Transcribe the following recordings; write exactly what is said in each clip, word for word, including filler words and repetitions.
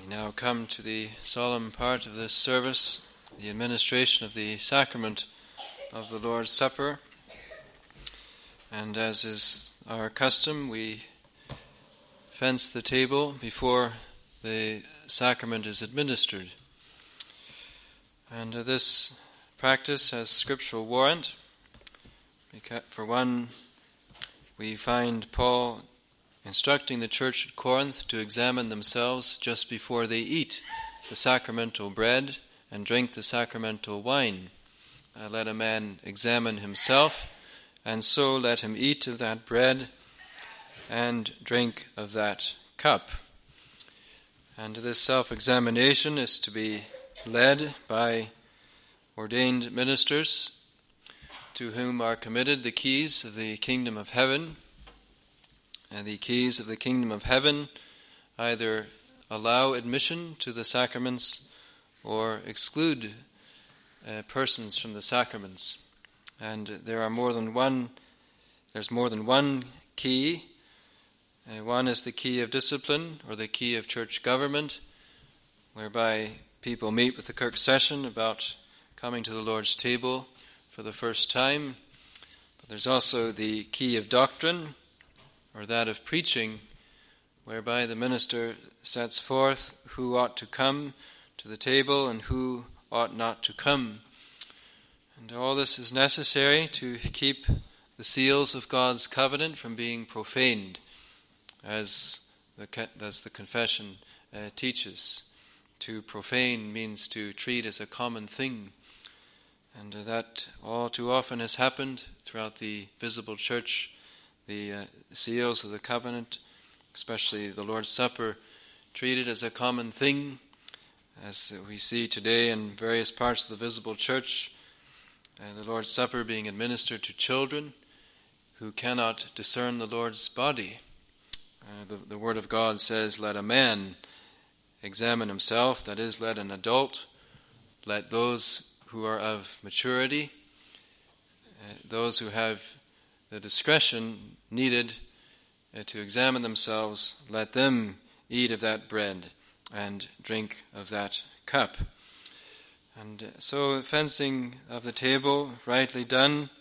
Now come to the solemn part of this service, the administration of the sacrament of the Lord's Supper. And as is our custom, we fence the table before the sacrament is administered. And uh, this practice has scriptural warrant. Because, for one, we find Paul instructing the church at Corinth to examine themselves just before they eat the sacramental bread and drink the sacramental wine. Uh, let a man examine himself, and so let him eat of that bread and drink of that cup. And this self-examination is to be led by ordained ministers to whom are committed the keys of the kingdom of heaven. And the keys of the kingdom of heaven either allow admission to the sacraments or exclude uh, persons from the sacraments. And there are more than one, there's more than one key. Uh, one is the key of discipline, or the key of church government, whereby people meet with the Kirk session about coming to the Lord's table for the first time. But there's also the key of doctrine, or that of preaching, whereby the minister sets forth who ought to come to the table and who ought not to come. And all this is necessary to keep the seals of God's covenant from being profaned, as the, as the confession uh, teaches. To profane means to treat as a common thing. And uh, that all too often has happened throughout the visible church. The uh, seals of the covenant, especially the Lord's Supper, treated as a common thing, as we see today in various parts of the visible church, uh, the Lord's Supper being administered to children who cannot discern the Lord's body. Uh, the, the Word of God says, let a man examine himself, that is, let an adult, let those who are of maturity, uh, those who have the discretion needed uh, to examine themselves, let them eat of that bread and drink of that cup. And uh, so fencing of the table, rightly done,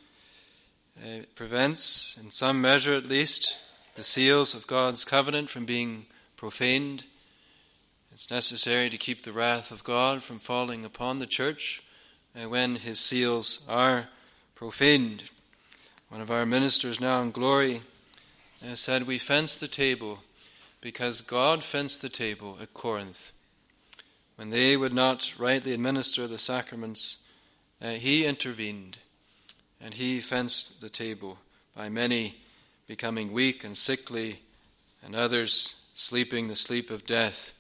uh, prevents, in some measure at least, the seals of God's covenant from being profaned. It's necessary to keep the wrath of God from falling upon the church uh, when his seals are profaned. One of our ministers now in glory uh, said, we fence the table because God fenced the table at Corinth. When they would not rightly administer the sacraments, uh, he intervened, and he fenced the table by many becoming weak and sickly, and others sleeping the sleep of death.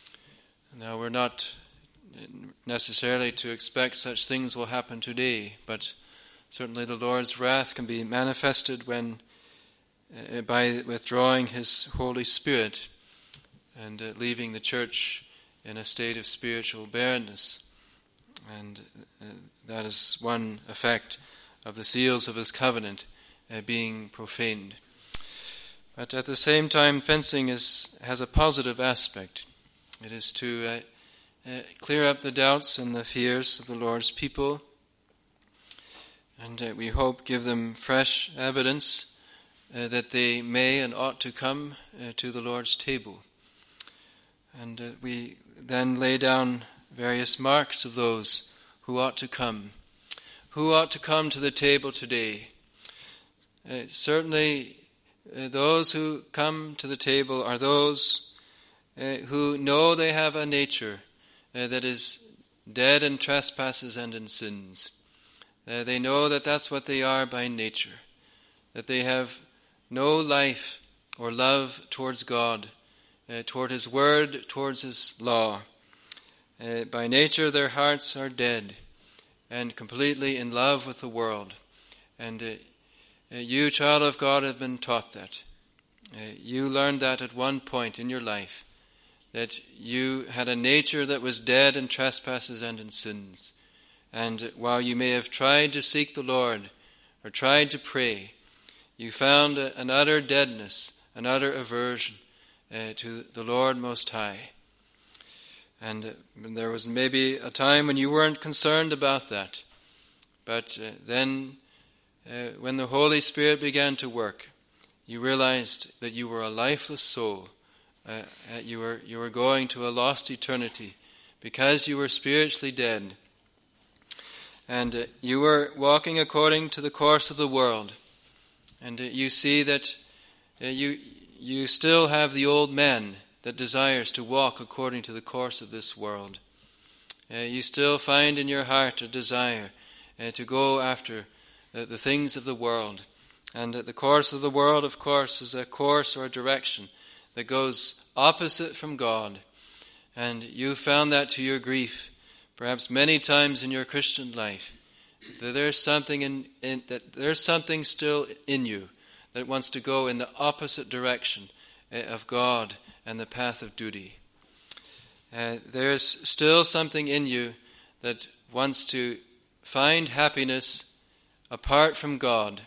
Now, we're not necessarily to expect such things will happen today, but certainly the Lord's wrath can be manifested when, uh, by withdrawing his Holy Spirit and uh, leaving the church in a state of spiritual barrenness. And uh, that is one effect of the seals of his covenant uh, being profaned. But at the same time, fencing is has a positive aspect. It is to uh, uh, clear up the doubts and the fears of the Lord's people, and uh, we hope give them fresh evidence uh, that they may and ought to come uh, to the Lord's table. And uh, we then lay down various marks of those who ought to come. Who ought to come to the table today? Uh, certainly uh, those who come to the table are those uh, who know they have a nature uh, that is dead in trespasses and in sins. Uh, they know that that's what they are by nature, that they have no life or love towards God, uh, toward His Word, towards His law. Uh, by nature their hearts are dead and completely in love with the world. And uh, uh, you, child of God, have been taught that. Uh, you learned that at one point in your life, that you had a nature that was dead in trespasses and in sins. And while you may have tried to seek the Lord or tried to pray, you found a, an utter deadness, an utter aversion uh, to the Lord Most High. And uh, there was maybe a time when you weren't concerned about that. But uh, then, uh, when the Holy Spirit began to work, you realized that you were a lifeless soul. Uh, you were you were going to a lost eternity because you were spiritually dead. And uh, you were walking according to the course of the world. And uh, you see that uh, you you still have the old man that desires to walk according to the course of this world. Uh, you still find in your heart a desire uh, to go after uh, the things of the world. And uh, the course of the world, of course, is a course or a direction that goes opposite from God. And you found that to your grief, perhaps many times in your Christian life, that there's something in, in that there's something still in you that wants to go in the opposite direction uh, of God and the path of duty. Uh, there's still something in you that wants to find happiness apart from God.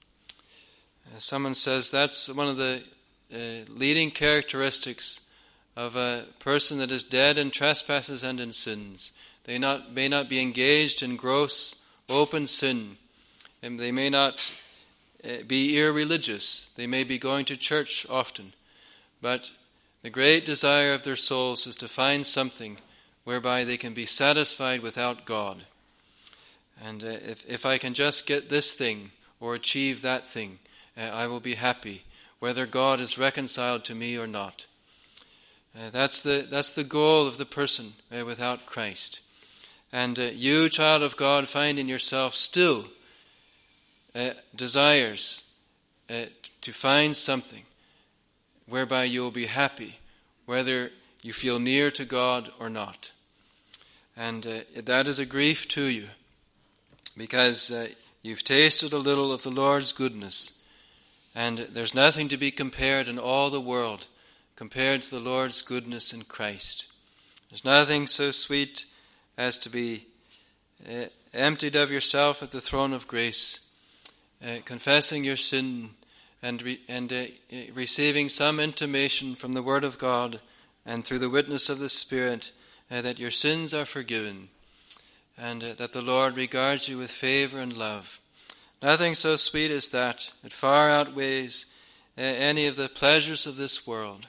Uh, someone says that's one of the uh, leading characteristics of a person that is dead in trespasses and in sins. They not may not be engaged in gross, open sin, and they may not uh, be irreligious. They may be going to church often, but the great desire of their souls is to find something whereby they can be satisfied without God. And uh, if, if I can just get this thing or achieve that thing, uh, I will be happy, whether God is reconciled to me or not. Uh, that's the that's the goal of the person uh, without Christ. And uh, you, child of God, find in yourself still uh, desires uh, to find something whereby you will be happy, whether you feel near to God or not. And uh, that is a grief to you, because uh, you've tasted a little of the Lord's goodness, and there's nothing to be compared in all the world compared to the Lord's goodness in Christ. There's nothing so sweet as to be uh, emptied of yourself at the throne of grace, uh, confessing your sin and re- and uh, receiving some intimation from the Word of God and through the witness of the Spirit uh, that your sins are forgiven and uh, that the Lord regards you with favor and love. Nothing so sweet as that. It far outweighs uh, any of the pleasures of this world.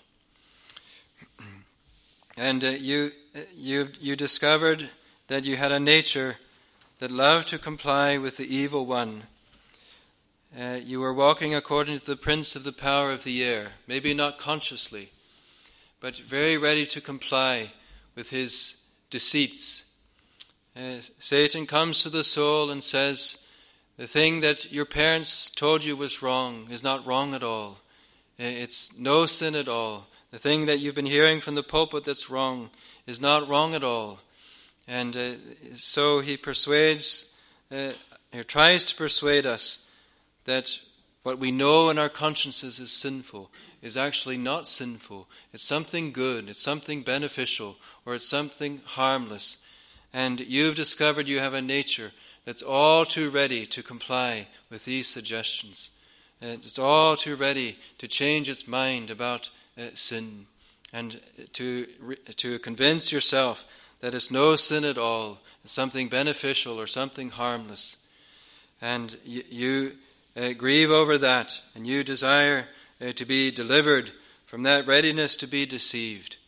And uh, you you you discovered that you had a nature that loved to comply with the evil one. Uh, you were walking according to the prince of the power of the air, maybe not consciously, but very ready to comply with his deceits. Uh, Satan comes to the soul and says, the thing that your parents told you was wrong is not wrong at all. Uh, it's no sin at all. The thing that you've been hearing from the pulpit that's wrong is not wrong at all. And uh, so he persuades, uh, or tries to persuade us that what we know in our consciences is sinful is actually not sinful. It's something good, it's something beneficial, or it's something harmless. And you've discovered you have a nature that's all too ready to comply with these suggestions. And it's all too ready to change its mind about Uh, sin, and to to convince yourself that it's no sin at all, it's something beneficial or something harmless. And you, you uh, grieve over that, and you desire uh, to be delivered from that readiness to be deceived.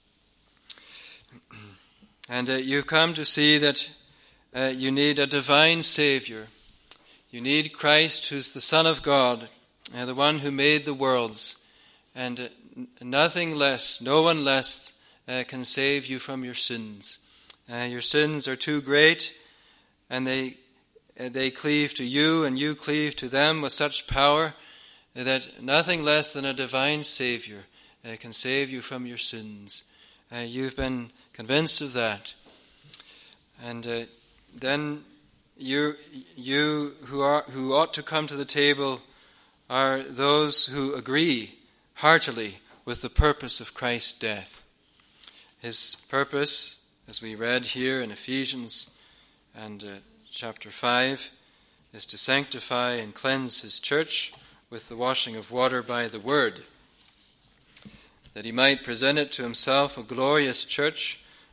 And uh, you've come to see that uh, you need a divine Savior. You need Christ, who's the Son of God, uh, the one who made the worlds. And uh, nothing less, no one less uh, can save you from your sins. Uh, your sins are too great, and they uh, they cleave to you, and you cleave to them with such power that nothing less than a divine Savior uh, can save you from your sins. Uh, you've been convinced of that. And uh, then you you who are who ought to come to the table are those who agree heartily with the purpose of Christ's death. His purpose, as we read here in Ephesians and uh, chapter five, is to sanctify and cleanse his church with the washing of water by the word, that he might present it to himself a glorious church,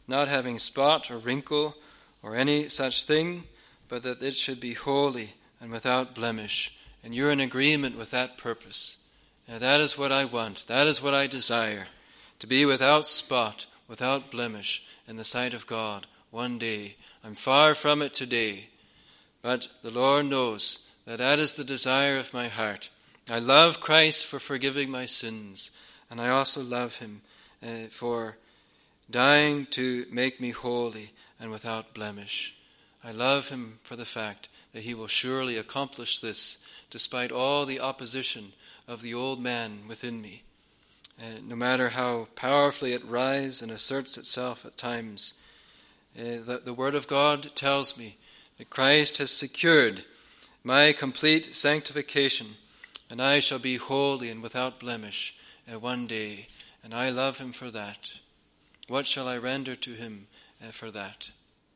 not having spot or wrinkle or any such thing, but that it should be holy and without blemish. And you're in agreement with that purpose. Now that is what I want. That is what I desire. To be without spot, without blemish in the sight of God one day. I'm far from it today. But the Lord knows that that is the desire of my heart. I love Christ for forgiving my sins. And I also love him uh, for dying to make me holy and without blemish. I love him for the fact that he will surely accomplish this despite all the opposition of the old man within me. Uh, no matter how powerfully it rises and asserts itself at times, uh, the, the Word of God tells me that Christ has secured my complete sanctification, and I shall be holy and without blemish uh, one day, and I love him for that. What shall I render to him uh, for that?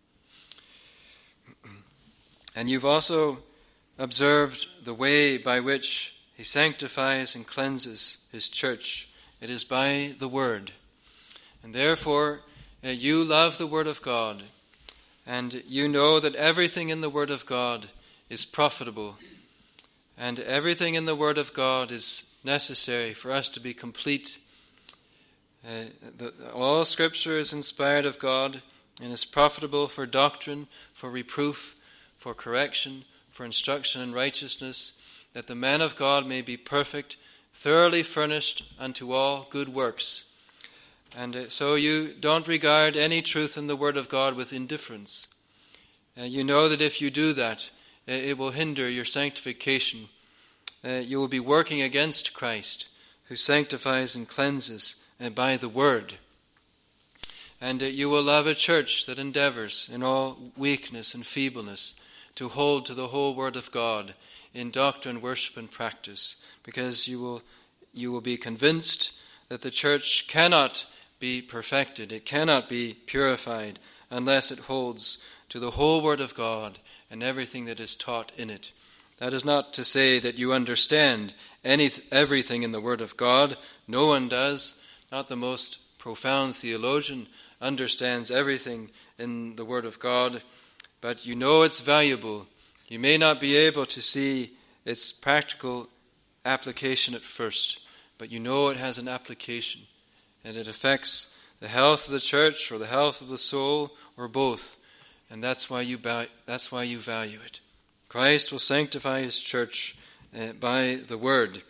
And you've also observed the way by which he sanctifies and cleanses his church. It is by the Word. And therefore, uh, you love the Word of God, and you know that everything in the Word of God is profitable, and everything in the Word of God is necessary for us to be complete. Uh, the, all Scripture is inspired of God and is profitable for doctrine, for reproof, for correction, for instruction in righteousness, that the man of God may be perfect, thoroughly furnished unto all good works. And uh, so you don't regard any truth in the Word of God with indifference. Uh, you know that if you do that, uh, it will hinder your sanctification. Uh, you will be working against Christ, who sanctifies and cleanses uh, by the Word. And uh, you will love a church that endeavors in all weakness and feebleness to hold to the whole Word of God in doctrine, worship, and practice, because you will you will be convinced that the church cannot be perfected, it cannot be purified, unless it holds to the whole Word of God and everything that is taught in it. That is not to say that you understand any everything in the Word of God. No one does. Not the most profound theologian understands everything in the Word of God, but you know it's valuable. You may not be able to see its practical application at first, but you know it has an application, and it affects the health of the church or the health of the soul or both, and that's why you that's why you value it. Christ will sanctify his church uh, by the Word,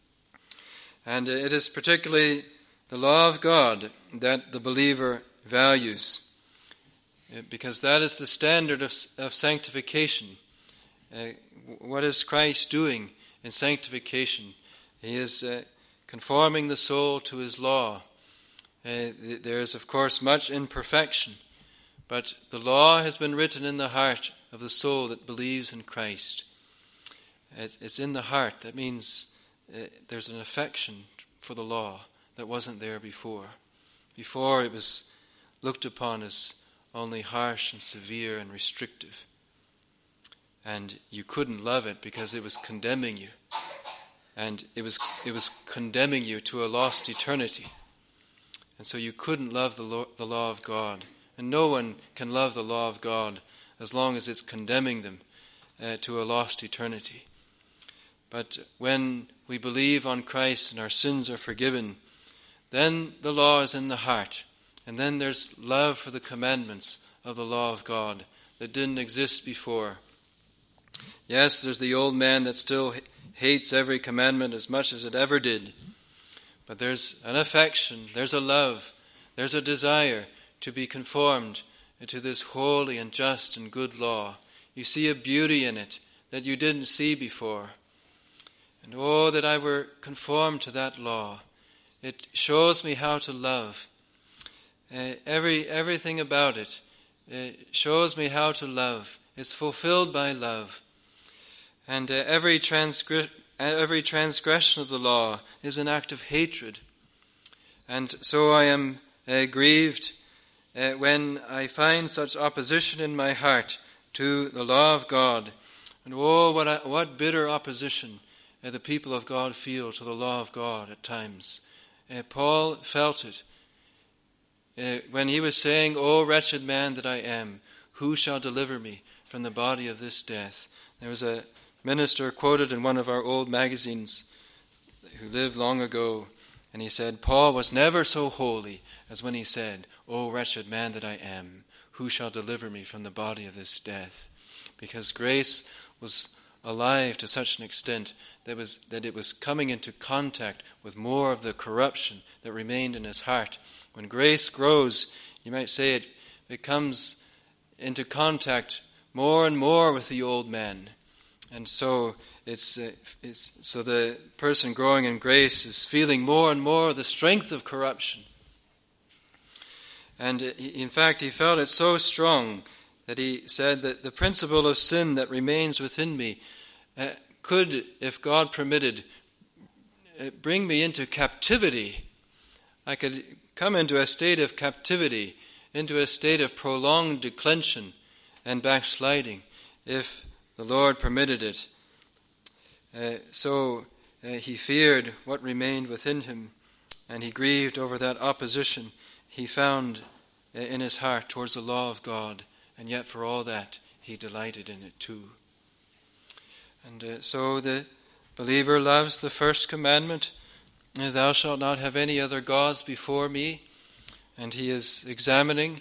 and it is particularly the law of God that the believer values, because that is the standard of, of sanctification. Uh, what is Christ doing in sanctification? He is uh, conforming the soul to his law. Uh, there is, of course, much imperfection, but the law has been written in the heart of the soul that believes in Christ. It, it's in the heart. That means uh, there's an affection for the law that wasn't there before. Before it was looked upon as only harsh and severe and restrictive. And you couldn't love it because it was condemning you. And it was it was condemning you to a lost eternity. And so you couldn't love the law, the law of God. And no one can love the law of God as long as it's condemning them uh, to a lost eternity. But when we believe on Christ and our sins are forgiven, then the law is in the heart. And then there's love for the commandments of the law of God that didn't exist before. Yes, there's the old man that still hates every commandment as much as it ever did. But there's an affection, there's a love, there's a desire to be conformed to this holy and just and good law. You see a beauty in it that you didn't see before. And oh, that I were conformed to that law. It shows me how to love. Uh, every everything about it uh, shows me how to love. It's fulfilled by love. And uh, every, transgre- every transgression of the law is an act of hatred. And so I am uh, grieved uh, when I find such opposition in my heart to the law of God. And oh, what, I, what bitter opposition uh, the people of God feel to the law of God at times. Uh, Paul felt it. uh, when he was saying, "O wretched man that I am, who shall deliver me from the body of this death?" There was a minister quoted in one of our old magazines who lived long ago, and he said, Paul was never so holy as when he said, "O wretched man that I am, who shall deliver me from the body of this death?" Because grace was alive to such an extent that, was, that it was coming into contact with more of the corruption that remained in his heart. When grace grows, you might say it, it comes into contact more and more with the old man. And so it's, uh, it's so the person growing in grace is feeling more and more the strength of corruption. And in fact, he felt it so strong that he said that the principle of sin that remains within me uh, could, if God permitted, uh, bring me into captivity. I could come into a state of captivity, into a state of prolonged declension and backsliding, if the Lord permitted it. Uh, so uh, he feared what remained within him, and he grieved over that opposition he found uh, in his heart towards the law of God, and yet for all that he delighted in it too. And uh, so the believer loves the first commandment, "Thou shalt not have any other gods before me," and he is examining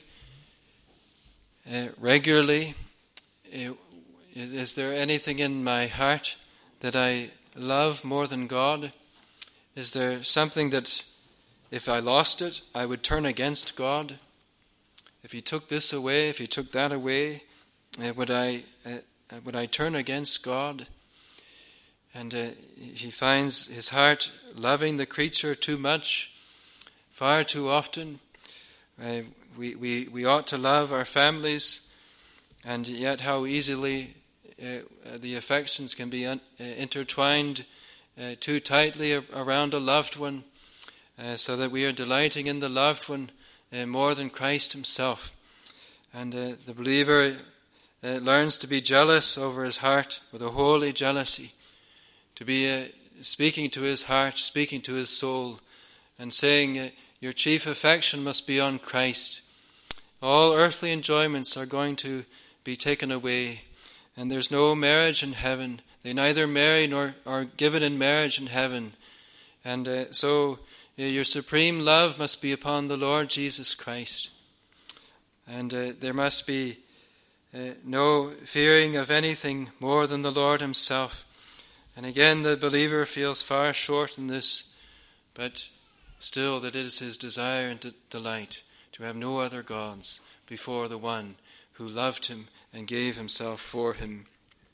uh, regularly, uh, is there anything in my heart that I love more than God? Is there something that if I lost it, I would turn against God? If he took this away, if he took that away, uh, would I uh, would I turn against God? And uh, he finds his heart loving the creature too much, far too often. Uh, we, we, we ought to love our families, and yet how easily uh, the affections can be un- uh, intertwined uh, too tightly around a loved one, uh, so that we are delighting in the loved one uh, more than Christ himself. And uh, the believer uh, learns to be jealous over his heart with a holy jealousy, to be uh, speaking to his heart, speaking to his soul, and saying, uh, your chief affection must be on Christ. All earthly enjoyments are going to be taken away, and there's no marriage in heaven. They neither marry nor are given in marriage in heaven. And uh, so uh, your supreme love must be upon the Lord Jesus Christ. And uh, there must be uh, no fearing of anything more than the Lord himself. And again, the believer feels far short in this, but still that it is his desire and de- delight to have no other gods before the one who loved him and gave himself for him.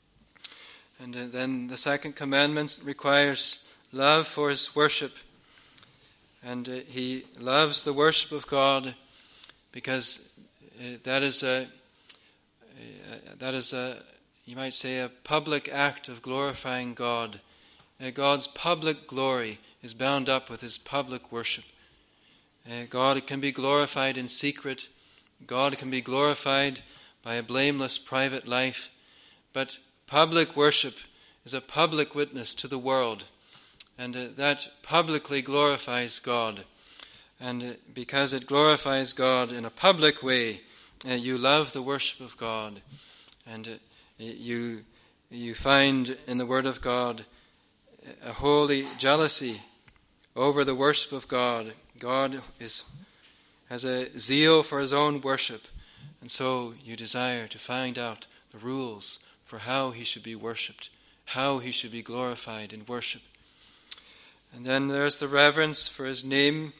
And uh, then the second commandment requires love for his worship. And uh, he loves the worship of God because uh, that is a, uh, that is a, you might say, a public act of glorifying God. Uh, God's public glory is bound up with his public worship. Uh, God can be glorified in secret. God can be glorified by a blameless private life. But public worship is a public witness to the world. And uh, that publicly glorifies God. And uh, because it glorifies God in a public way, uh, you love the worship of God. And uh, You you find in the Word of God a holy jealousy over the worship of God. God is has a zeal for his own worship, and so you desire to find out the rules for how he should be worshipped, how he should be glorified in worship. And then there's the reverence for his name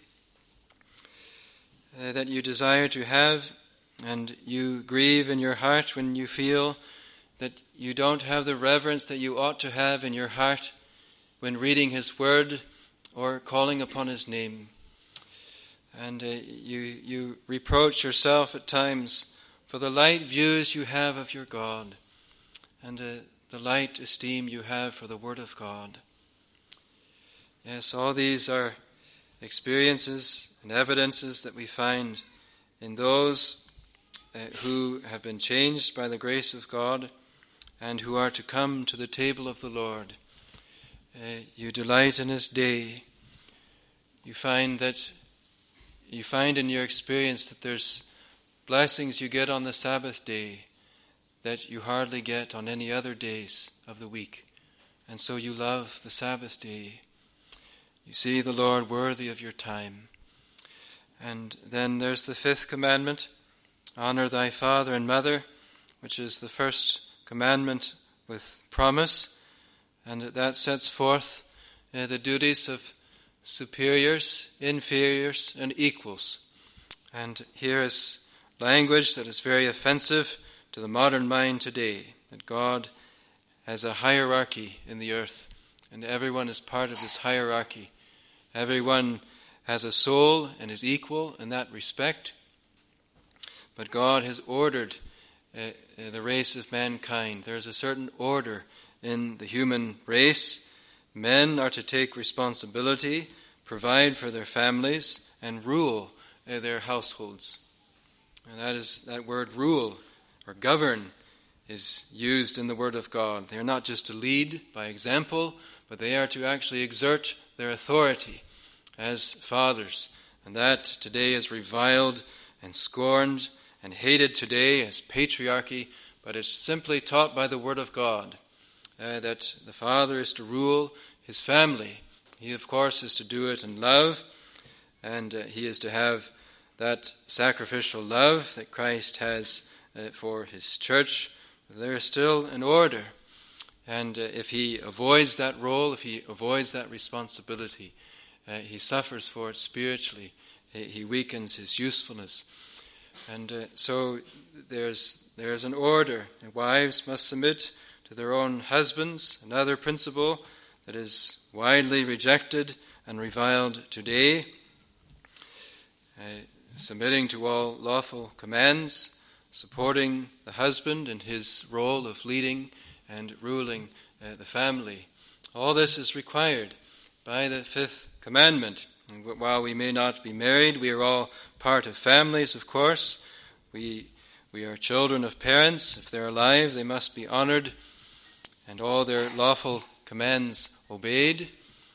uh, that you desire to have, and you grieve in your heart when you feel that you don't have the reverence that you ought to have in your heart when reading his word or calling upon his name. And uh, you you reproach yourself at times for the light views you have of your God and uh, the light esteem you have for the word of God. Yes, all these are experiences and evidences that we find in those uh, who have been changed by the grace of God and who are to come to the table of the Lord. Uh, you delight in his day. You find that you find in your experience that there's blessings you get on the Sabbath day that you hardly get on any other days of the week. And so you love the Sabbath day. You see the Lord worthy of your time. And then there's the fifth commandment, honor thy father and mother, which is the first commandment with promise. And that sets forth uh, the duties of superiors, inferiors, and equals. And here is language that is very offensive to the modern mind today, that God has a hierarchy in the earth, and everyone is part of this hierarchy. Everyone has a soul and is equal in that respect, but God has ordered uh, the race of mankind. There is a certain order in the human race. Men are to take responsibility, provide for their families, and rule uh, their households. And that is that word rule or govern is used in the Word of God. They are not just to lead by example, but they are to actually exert their authority as fathers. And that today is reviled and scorned and hated today as patriarchy, but it's simply taught by the Word of God uh, that the father is to rule his family. He, of course, is to do it in love, and uh, he is to have that sacrificial love that Christ has uh, for his church. There is still an order, and uh, if he avoids that role, if he avoids that responsibility, uh, he suffers for it spiritually. He, he weakens his usefulness. And uh, so there's there's an order. Wives must submit to their own husbands, another principle that is widely rejected and reviled today. Uh, submitting to all lawful commands, supporting the husband in his role of leading and ruling uh, the family. All this is required by the fifth commandment. And while we may not be married, we are all part of families, of course. We we are children of parents. If they're alive, they must be honored and all their lawful commands obeyed.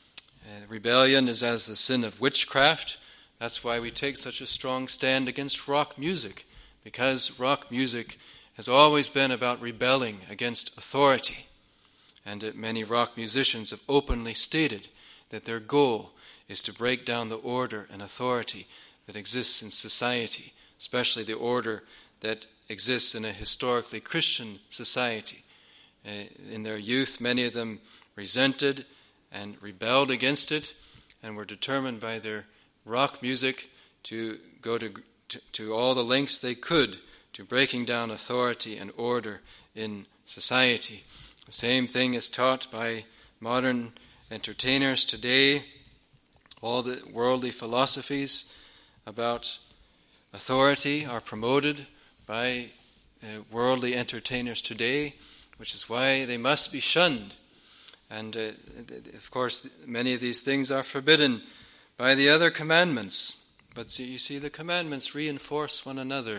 Uh, rebellion is as the sin of witchcraft. That's why we take such a strong stand against rock music, because rock music has always been about rebelling against authority. And uh, many rock musicians have openly stated that their goal is to break down the order and authority that exists in society, especially the order that exists in a historically Christian society. Uh, in their youth, many of them resented and rebelled against it and were determined by their rock music to go to, to, to all the lengths they could to breaking down authority and order in society. The same thing is taught by modern entertainers today. All the worldly philosophies about authority are promoted by uh, worldly entertainers today, which is why they must be shunned. And uh, of course, many of these things are forbidden by the other commandments. But you see, the commandments reinforce one another.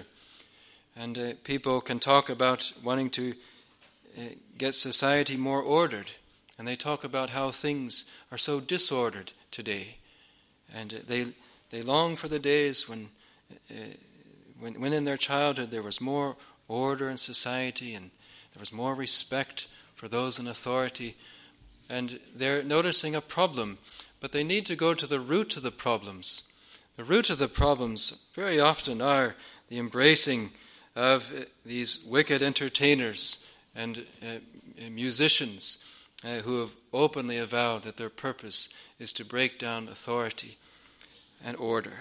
And uh, people can talk about wanting to uh, get society more ordered. And they talk about how things are so disordered today. And uh, they they long for the days when, uh, when, when in their childhood there was more order in society and there was more respect for those in authority. And they're noticing a problem, but they need to go to the root of the problems. The root of the problems very often are the embracing of these wicked entertainers and uh, musicians uh, who have openly avowed that their purpose is to break down authority and order.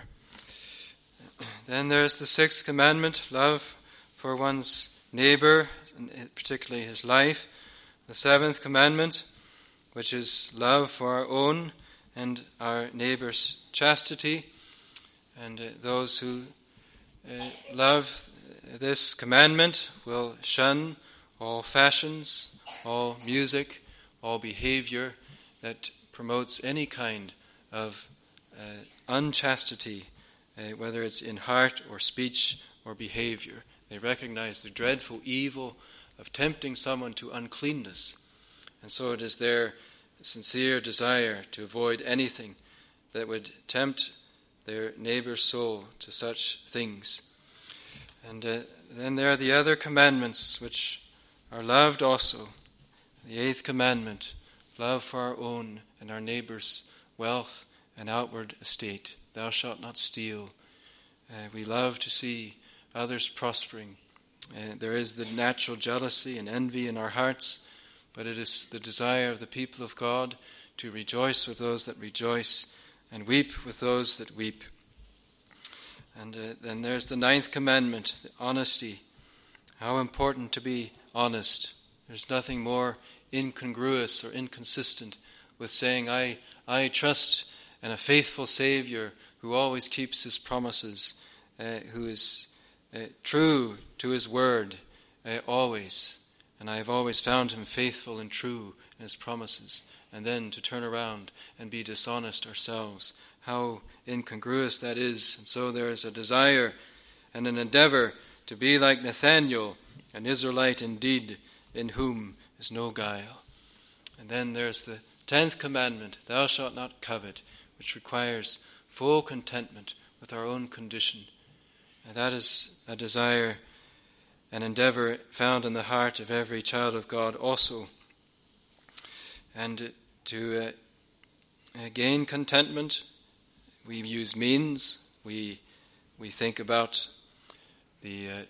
Then there's the sixth commandment, love for one's neighbor, particularly his life. The seventh commandment, which is love for our own and our neighbor's chastity. And uh, those who uh, love this commandment will shun all fashions, all music, all behavior that promotes any kind of uh, unchastity, uh, whether it's in heart or speech or behavior. They recognize the dreadful evil of tempting someone to uncleanness. And so it is their sincere desire to avoid anything that would tempt their neighbor's soul to such things. And uh, then there are the other commandments which are loved also. The eighth commandment, love for our own and our neighbor's wealth and outward estate. Thou shalt not steal. Uh, we love to see others prospering. Uh, there is the natural jealousy and envy in our hearts, but it is the desire of the people of God to rejoice with those that rejoice and weep with those that weep. And uh, then there's the ninth commandment, the honesty. How important to be honest. There's nothing more incongruous or inconsistent with saying, I, I trust in a faithful Savior who always keeps his promises, uh, who is uh, true to his word uh, always. And I have always found him faithful and true in his promises. And then to turn around and be dishonest ourselves. How incongruous that is. And so there is a desire and an endeavor to be like Nathanael, an Israelite indeed, in whom is no guile. And then there's the tenth commandment, thou shalt not covet, which requires full contentment with our own condition. And that is a desire, an endeavor found in the heart of every child of God also. And to uh, gain contentment, we use means. We we think about the uh,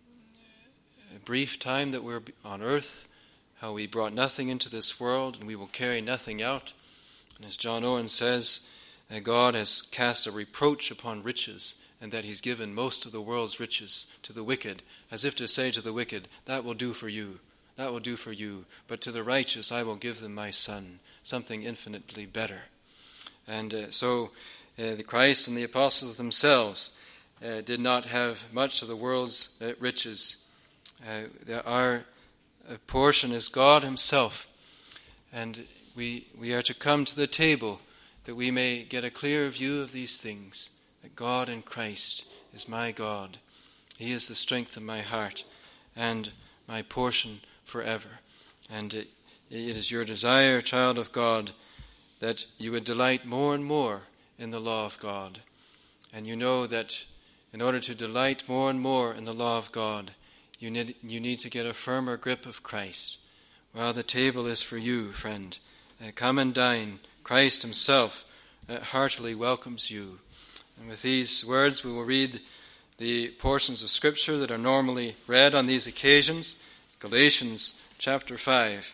brief time that we're on earth, how we brought nothing into this world and we will carry nothing out. And as John Owen says, uh, God has cast a reproach upon riches, and that he's given most of the world's riches to the wicked, as if to say to the wicked, that will do for you, that will do for you, but to the righteous I will give them my Son, something infinitely better. And uh, so uh, the Christ and the apostles themselves uh, did not have much of the world's uh, riches. Uh, there are, a portion is God himself, and we we are to come to the table that we may get a clear view of these things, that God in Christ is my God. He is the strength of my heart and my portion forever. And it, it is your desire, child of God, that you would delight more and more in the law of God. And you know that in order to delight more and more in the law of God, you need, you need to get a firmer grip of Christ. Well, the table is for you, friend. Uh, come and dine. Christ himself uh, heartily welcomes you. And with these words, we will read the portions of Scripture that are normally read on these occasions. Galatians chapter five.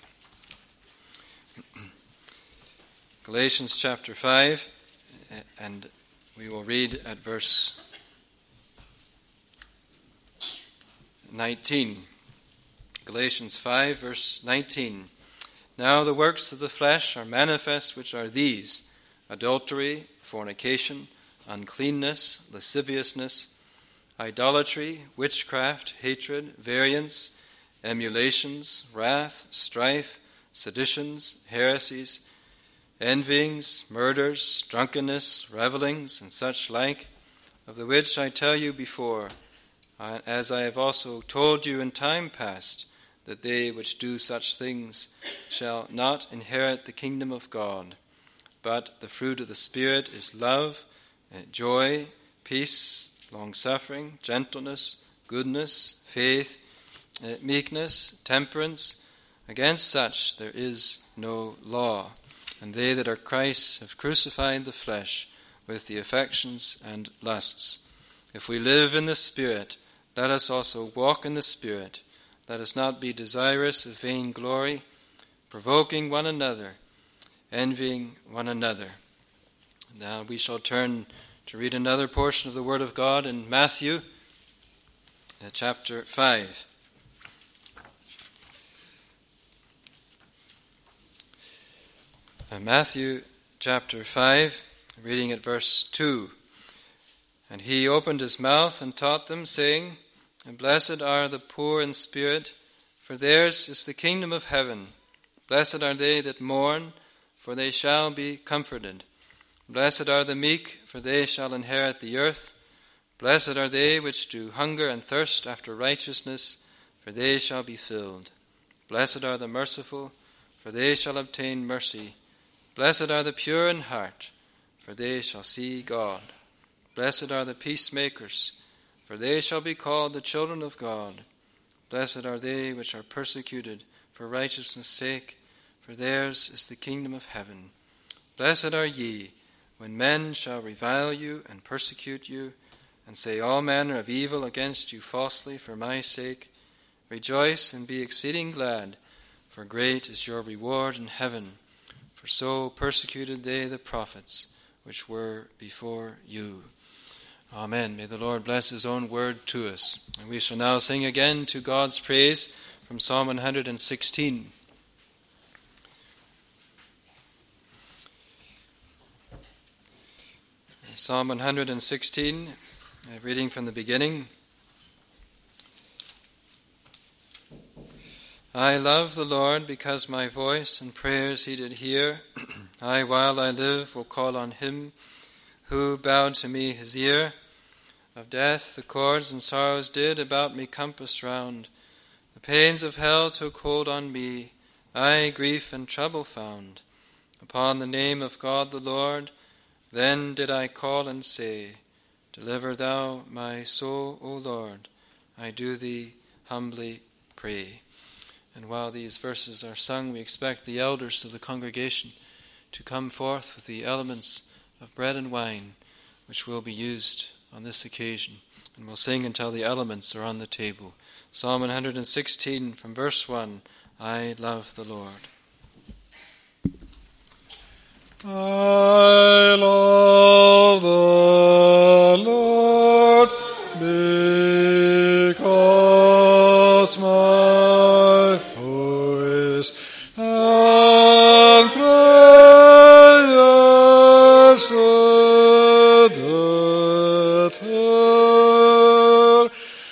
Galatians chapter five, and we will read at verse nineteen. Galatians five, verse nineteen. Now the works of the flesh are manifest, which are these: adultery, fornication, uncleanness, lasciviousness, idolatry, witchcraft, hatred, variance, emulations, wrath, strife, seditions, heresies, envyings, murders, drunkenness, revellings, and such like, of the which I tell you before, as I have also told you in time past, that they which do such things shall not inherit the kingdom of God. But the fruit of the Spirit is love, joy, peace, long-suffering, gentleness, goodness, faith, meekness, temperance. Against such there is no law. And they that are Christ's have crucified the flesh with the affections and lusts. If we live in the Spirit, let us also walk in the Spirit. Let us not be desirous of vain glory, provoking one another, envying one another. Now we shall turn to read another portion of the Word of God in Matthew chapter five. Uh, Matthew chapter five, reading at verse two. And he opened his mouth and taught them, saying, And blessed are the poor in spirit, for theirs is the kingdom of heaven. Blessed are they that mourn, for they shall be comforted. Blessed are the meek, for they shall inherit the earth. Blessed are they which do hunger and thirst after righteousness, for they shall be filled. Blessed are the merciful, for they shall obtain mercy. Blessed are the pure in heart, for they shall see God. Blessed are the peacemakers, for they shall be called the children of God. Blessed are they which are persecuted for righteousness' sake, for theirs is the kingdom of heaven. Blessed are ye, when men shall revile you and persecute you, and say all manner of evil against you falsely for my sake. Rejoice and be exceeding glad, for great is your reward in heaven. For so persecuted they the prophets which were before you. Amen. May the Lord bless his own word to us. And we shall now sing again to God's praise from Psalm one hundred sixteen. Psalm one hundred sixteen, reading from the beginning. I love the Lord because my voice and prayers he did hear. I, while I live, will call on him who bowed to me his ear. Of death the cords and sorrows did about me compass round. The pains of hell took hold on me. I grief and trouble found. Upon the name of God the Lord, then did I call and say, Deliver thou my soul, O Lord, I do thee humbly pray. And while these verses are sung, we expect the elders of the congregation to come forth with the elements of bread and wine, which will be used on this occasion. And we'll sing until the elements are on the table. Psalm one hundred sixteen from verse one, I love the Lord. I love the Lord because my voice and prayers seduced her.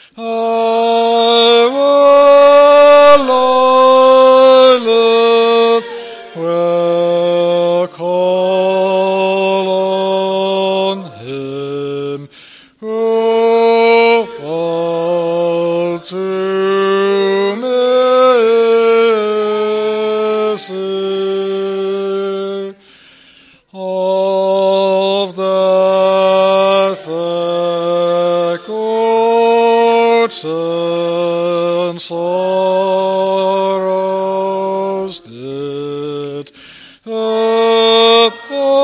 I will I live will call on him who all to me is near. Of the thick courts and sorrows did upon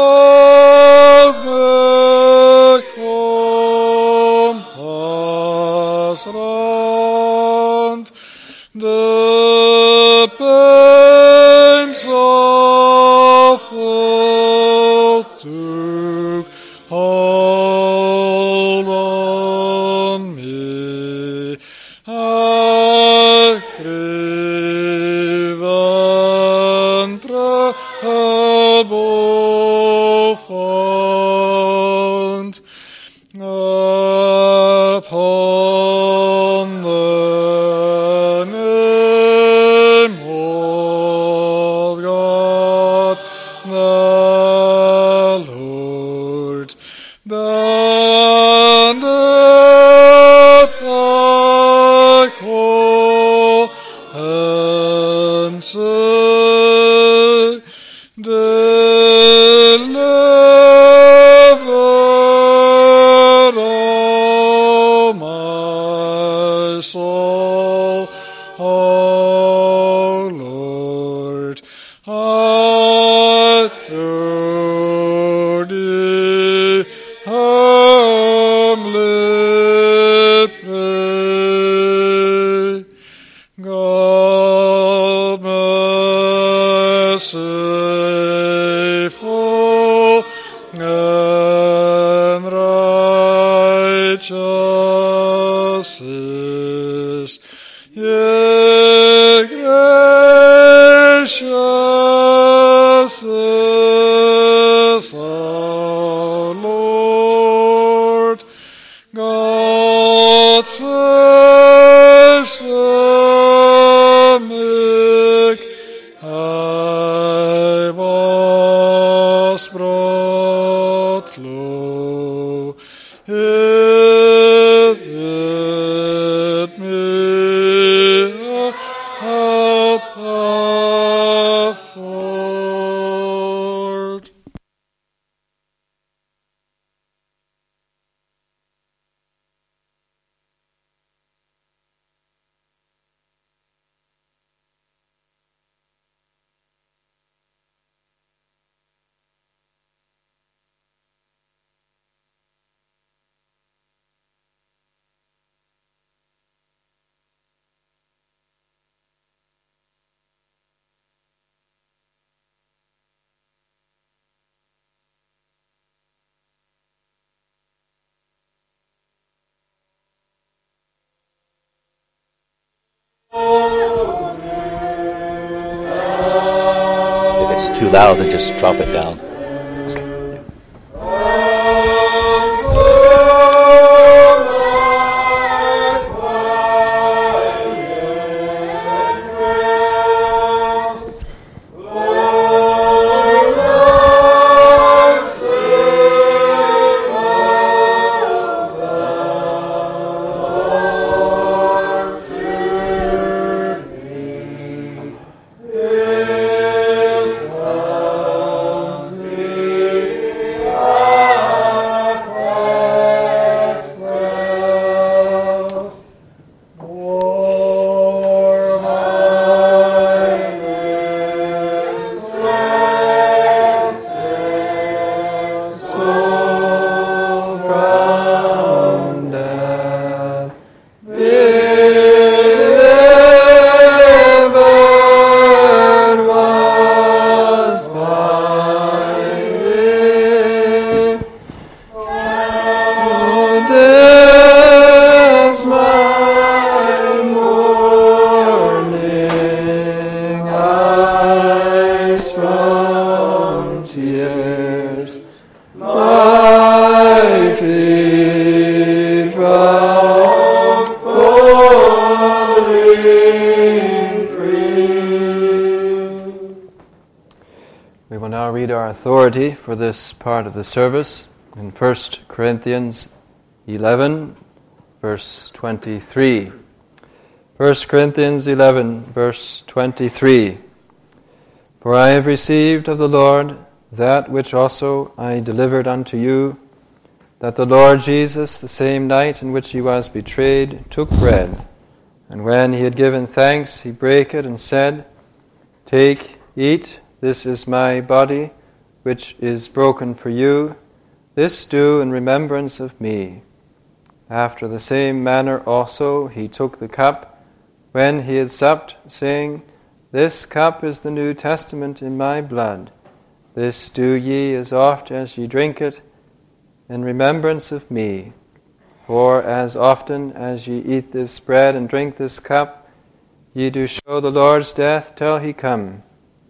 me compass round, the pains of hell took hold on me. I grieve and trouble found upon the name of God the Lord. Then up I call and say, Deliver, O my soul, O Lord. I do thee humbly pray. God merciful and righteous is, yea, gracious is our Lord. God saves the meek. I was brought low. It did me help afford. it's too loud, then just drop it down. Authority for this part of the service in First Corinthians eleven, verse twenty-three. First Corinthians eleven, verse twenty-three. For I have received of the Lord that which also I delivered unto you, that the Lord Jesus, the same night in which he was betrayed, took bread, and when he had given thanks, he brake it and said, Take, eat, this is my body, which is broken for you. This do in remembrance of me. After the same manner also he took the cup, when he had supped, saying, This cup is the New Testament in my blood. This do ye as oft as ye drink it, in remembrance of me. For as often as ye eat this bread and drink this cup, ye do show the Lord's death till he come.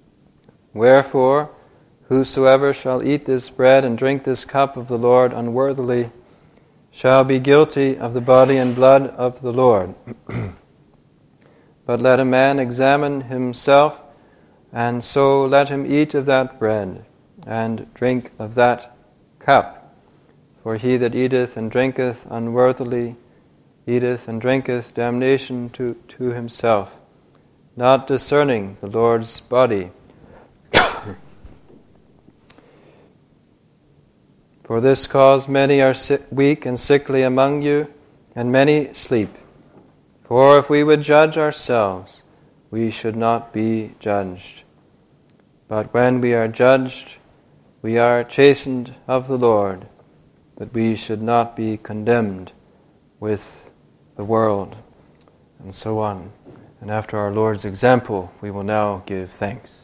Wherefore, whosoever shall eat this bread and drink this cup of the Lord unworthily shall be guilty of the body and blood of the Lord. But let a man examine himself, and so let him eat of that bread and drink of that cup. For he that eateth and drinketh unworthily eateth and drinketh damnation to, to himself, not discerning the Lord's body. For this cause many are sick, weak and sickly among you, and many sleep. For if we would judge ourselves, we should not be judged. But when we are judged, we are chastened of the Lord, that we should not be condemned with the world. And so on. And after our Lord's example, we will now give thanks.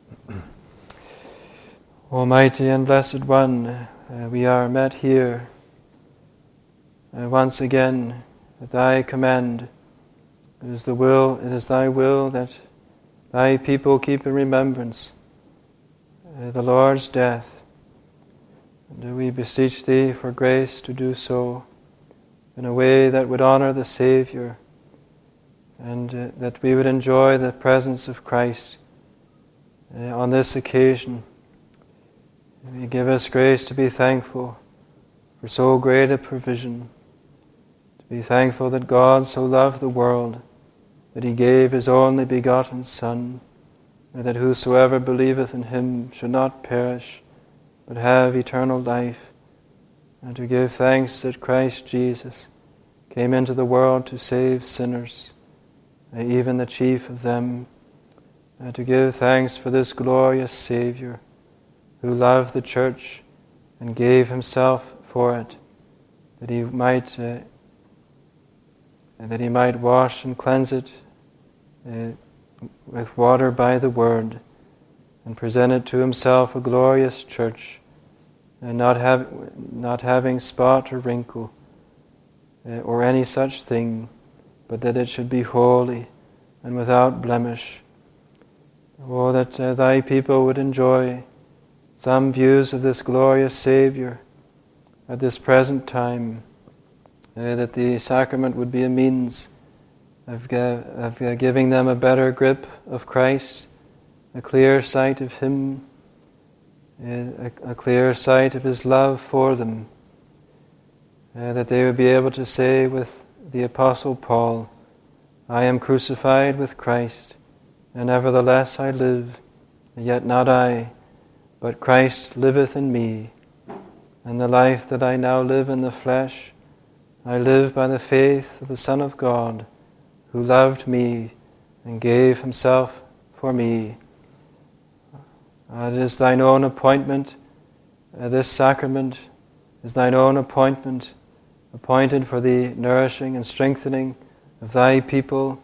Almighty and Blessed One, Uh, we are met here uh, once again at thy command. It is the will, it is thy will that thy people keep in remembrance uh, the Lord's death. And uh, we beseech thee for grace to do so in a way that would honor the Savior, and uh, that we would enjoy the presence of Christ uh, on this occasion. May give us grace to be thankful for so great a provision, to be thankful that God so loved the world that he gave his only begotten Son, and that whosoever believeth in him should not perish, but have eternal life, and to give thanks that Christ Jesus came into the world to save sinners, even the chief of them, and to give thanks for this glorious Savior, who loved the church and gave himself for it, that he might uh, and that he might wash and cleanse it uh, with water by the word, and present it to himself a glorious church, and not have not having spot or wrinkle uh, or any such thing, but that it should be holy and without blemish. Oh, that uh, thy people would enjoy some views of this glorious Savior at this present time, uh, that the sacrament would be a means of, uh, of uh, giving them a better grip of Christ, a clear sight of Him, uh, a, a clear sight of His love for them, uh, that they would be able to say with the Apostle Paul, I am crucified with Christ, and nevertheless I live, yet not I, but Christ liveth in me. And the life that I now live in the flesh, I live by the faith of the Son of God, who loved me and gave Himself for me. Uh, it is thine own appointment, uh, this sacrament is thine own appointment, appointed for the nourishing and strengthening of thy people,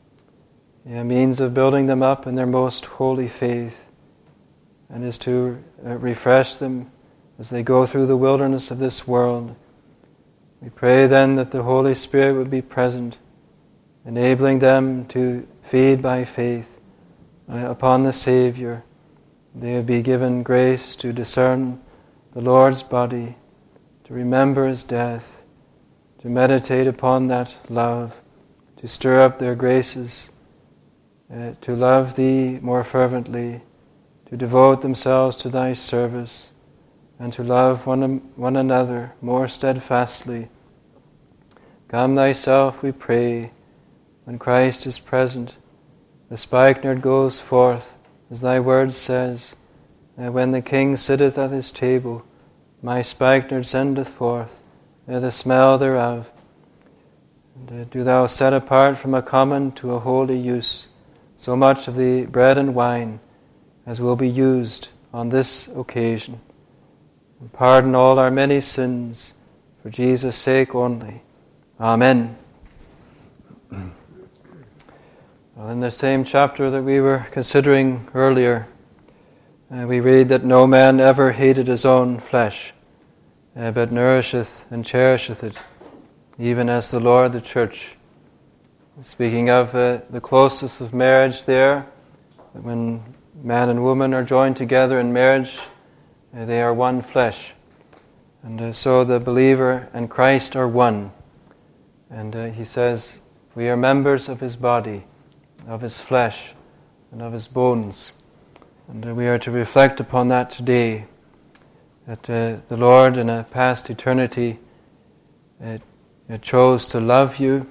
a means of building them up in their most holy faith, and is to uh, refresh them as they go through the wilderness of this world. We pray then that the Holy Spirit would be present, enabling them to feed by faith uh, upon the Savior. They would be given grace to discern the Lord's body, to remember His death, to meditate upon that love, to stir up their graces, uh, to love Thee more fervently, to devote themselves to Thy service, and to love one, one another more steadfastly. Come Thyself, we pray, when Christ is present. The spikenard goes forth, as Thy word says, and when the King sitteth at His table, my spikenard sendeth forth uh, the smell thereof. And uh, do Thou set apart from a common to a holy use so much of the bread and wine as will be used on this occasion. And pardon all our many sins, for Jesus' sake only. Amen. Well, in the same chapter that we were considering earlier, uh, we read that no man ever hated his own flesh, uh, but nourisheth and cherisheth it, even as the Lord the Church. Speaking of uh, the closeness of marriage there, when man and woman are joined together in marriage, uh, they are one flesh. And uh, so the believer and Christ are one. And uh, he says, we are members of His body, of His flesh, and of His bones. And uh, we are to reflect upon that today, that uh, the Lord in a past eternity uh, uh, chose to love you,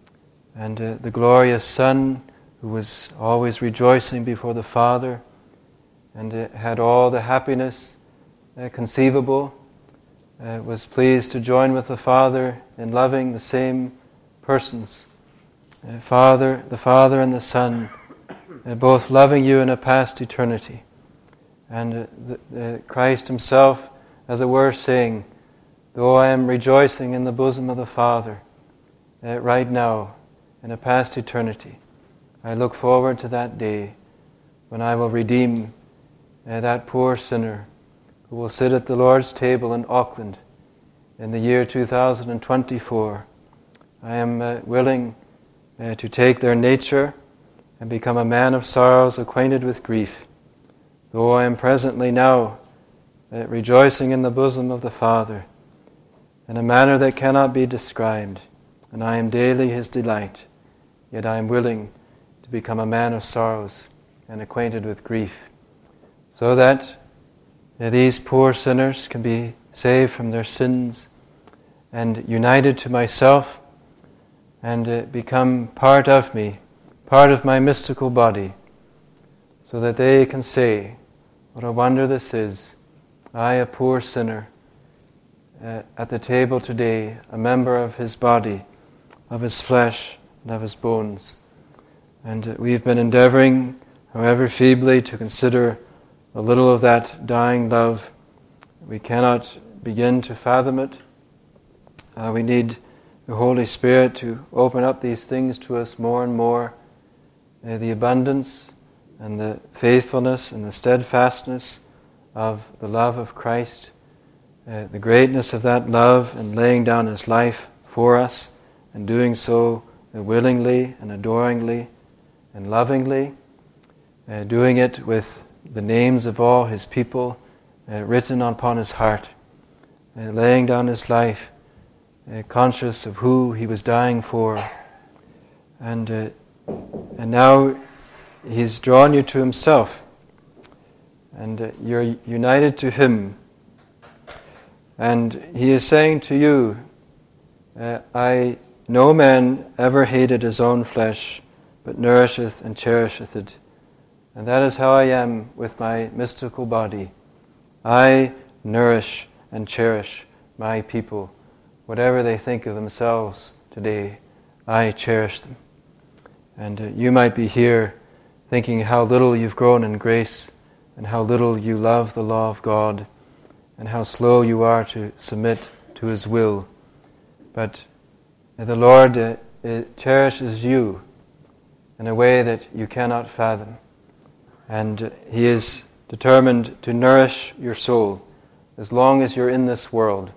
and uh, the glorious Son, who was always rejoicing before the Father, and uh, had all the happiness uh, conceivable, uh, was pleased to join with the Father in loving the same persons. Uh, Father, the Father and the Son, uh, both loving you in a past eternity. And uh, the, uh, Christ Himself, as it were, saying, though I am rejoicing in the bosom of the Father, uh, right now, in a past eternity, I look forward to that day when I will redeem uh, that poor sinner who will sit at the Lord's table in Auckland in the year two thousand twenty-four. I am uh, willing uh, to take their nature and become a man of sorrows, acquainted with grief, though I am presently now uh, rejoicing in the bosom of the Father in a manner that cannot be described, and I am daily His delight, yet I am willing to become a man of sorrows and acquainted with grief, so that uh, these poor sinners can be saved from their sins and united to myself, and uh, become part of me, part of my mystical body, so that they can say, what a wonder this is, I, a poor sinner, uh, at the table today, a member of His body, of His flesh, and of His bones. And uh, we've been endeavoring, however feebly, to consider a little of that dying love. We cannot begin to fathom it. Uh, we need the Holy Spirit to open up these things to us more and more, uh, the abundance and the faithfulness and the steadfastness of the love of Christ, uh, the greatness of that love and laying down His life for us, and doing so uh, willingly and adoringly and lovingly, uh, doing it with the names of all his people uh, written upon his heart, uh, laying down his life, uh, conscious of who he was dying for. And, uh, and now he's drawn you to himself, and uh, you're united to him. And he is saying to you, uh, I, no man ever hated his own flesh, but nourisheth and cherisheth it. And that is how I am with my mystical body. I nourish and cherish my people. Whatever they think of themselves today, I cherish them. And uh, you might be here thinking how little you've grown in grace, and how little you love the law of God, and how slow you are to submit to his will. But the Lord uh, uh, cherishes you in a way that you cannot fathom. And uh, he is determined to nourish your soul as long as you're in this world.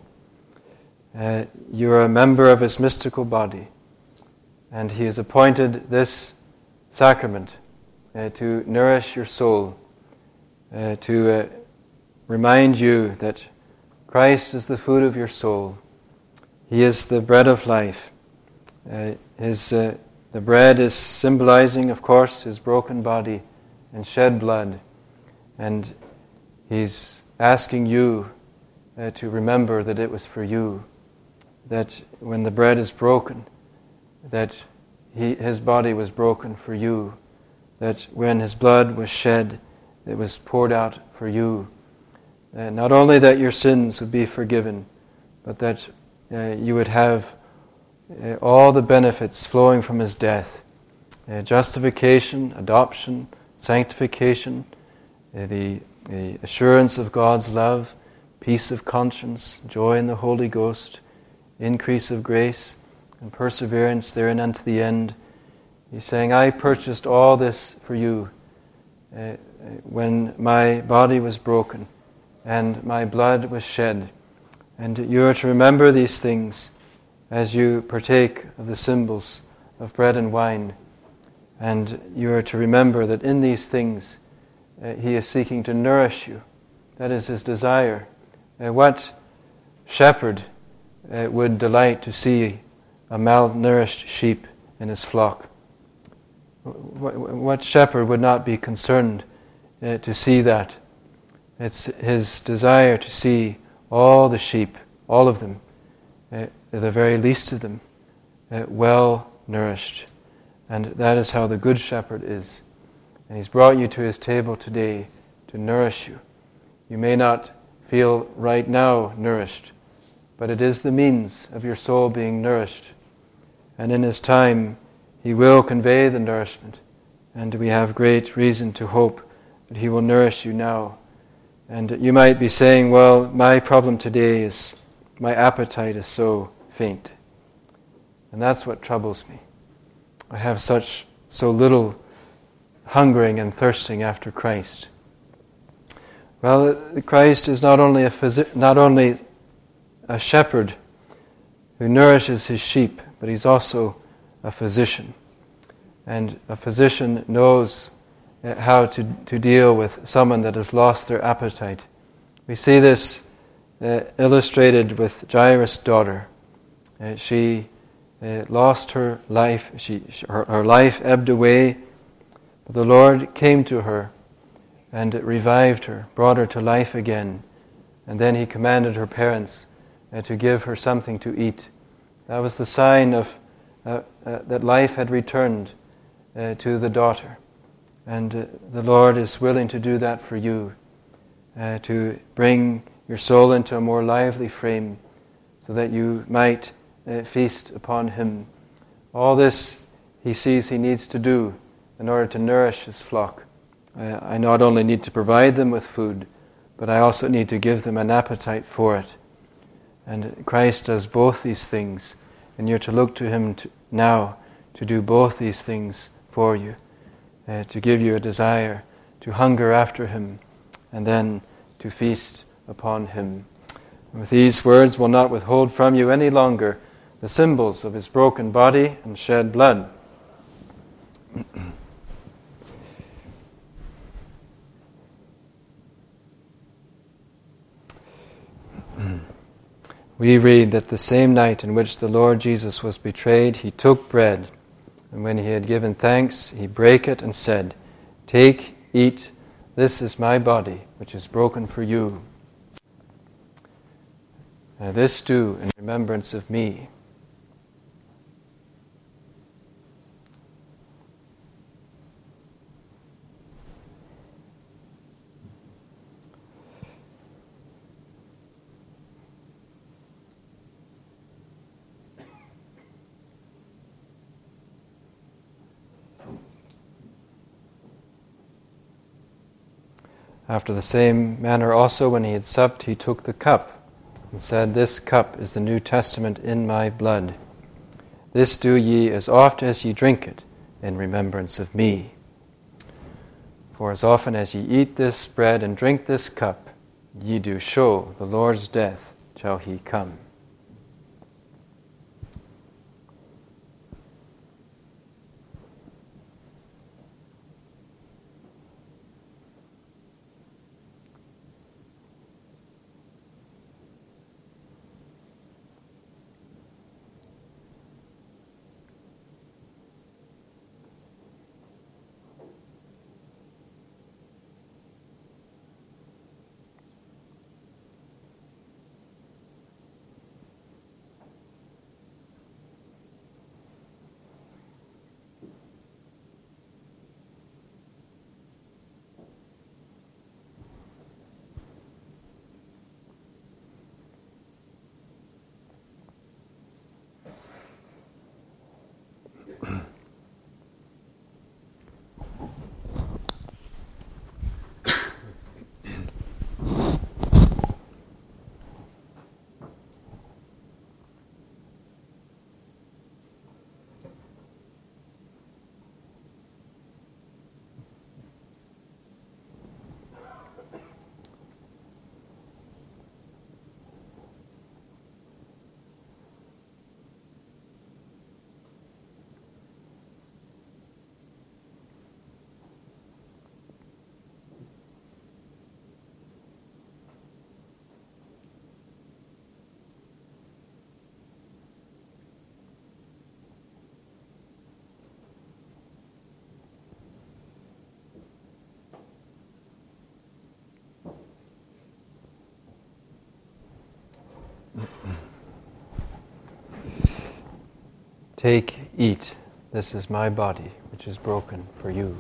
Uh, you're a member of his mystical body, and he has appointed this sacrament uh, to nourish your soul, uh, to uh, remind you that Christ is the food of your soul. He is the bread of life. Uh, his, uh, the bread is symbolizing, of course, his broken body and shed blood. And he's asking you uh, to remember that it was for you, that when the bread is broken, that he, his body was broken for you, that when his blood was shed, it was poured out for you. Uh, not only that your sins would be forgiven, but that uh, you would have uh, all the benefits flowing from his death. Uh, justification, adoption, sanctification, uh, the, the assurance of God's love, peace of conscience, joy in the Holy Ghost, increase of grace, and perseverance therein unto the end. He's saying, I purchased all this for you uh, when my body was broken and my blood was shed. And you are to remember these things as you partake of the symbols of bread and wine. And you are to remember that in these things uh, he is seeking to nourish you. That is his desire. Uh, what shepherd uh, would delight to see a malnourished sheep in his flock? What, what shepherd would not be concerned uh, to see that? It's his desire to see all the sheep, all of them, uh, the very least of them, uh, well nourished. And that is how the Good Shepherd is. And he's brought you to his table today to nourish you. You may not feel right now nourished, but it is the means of your soul being nourished. And in his time, he will convey the nourishment. And we have great reason to hope that he will nourish you now. And you might be saying, well, my problem today is my appetite is so faint. And that's what troubles me. I have such so little hungering and thirsting after Christ. Well, Christ is not only a phys- not only a shepherd who nourishes his sheep, but he's also a physician. And a physician knows how to, to deal with someone that has lost their appetite. We see this uh, illustrated with Jairus' daughter. Uh, she uh, lost her life. She, her, her life ebbed away. But the Lord came to her and revived her, brought her to life again. And then he commanded her parents uh, to give her something to eat. That was the sign of uh, uh, that life had returned uh, to the daughter. And uh, the Lord is willing to do that for you, uh, to bring your soul into a more lively frame so that you might uh, feast upon him. All this he sees he needs to do in order to nourish his flock. Uh, I not only need to provide them with food, but I also need to give them an appetite for it. And Christ does both these things, and you're to look to him to, now to do both these things for you. Uh, to give you a desire to hunger after him, and then to feast upon him. And with these words, will not withhold from you any longer the symbols of his broken body and shed blood. we read that the same night in which the Lord Jesus was betrayed, he took bread, and when he had given thanks, he brake it and said, "Take, eat, this is my body, which is broken for you. Now this do in remembrance of me." After the same manner also, when he had supped, he took the cup and said, "This cup is the New Testament in my blood. This do ye as oft as ye drink it in remembrance of me. For as often as ye eat this bread and drink this cup, ye do show the Lord's death till he come." Take, eat, this is my body, which is broken for you.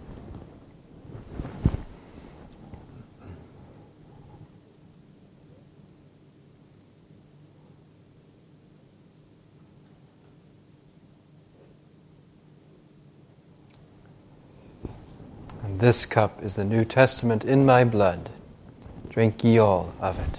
And this cup is the New Testament in my blood. Drink ye all of it.